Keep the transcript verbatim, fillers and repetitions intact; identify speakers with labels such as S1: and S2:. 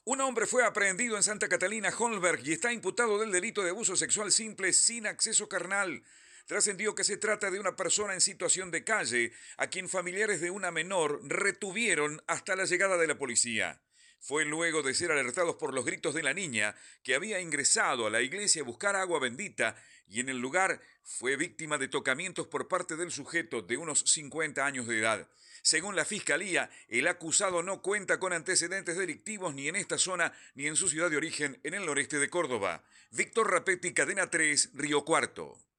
S1: Un hombre fue aprehendido en Santa Catalina, Holmberg, y está imputado del delito de abuso sexual simple sin acceso carnal. Trascendió que se trata de una persona en situación de calle, a quien familiares de una menor retuvieron hasta la llegada de la policía. Fue luego de ser alertados por los gritos de la niña, que había ingresado a la iglesia a buscar agua bendita, y en el lugar fue víctima de tocamientos por parte del sujeto de unos cincuenta años de edad. Según la fiscalía, el acusado no cuenta con antecedentes delictivos ni en esta zona ni en su ciudad de origen en el noreste de Córdoba. Víctor Rapetti, Cadena tres, Río Cuarto.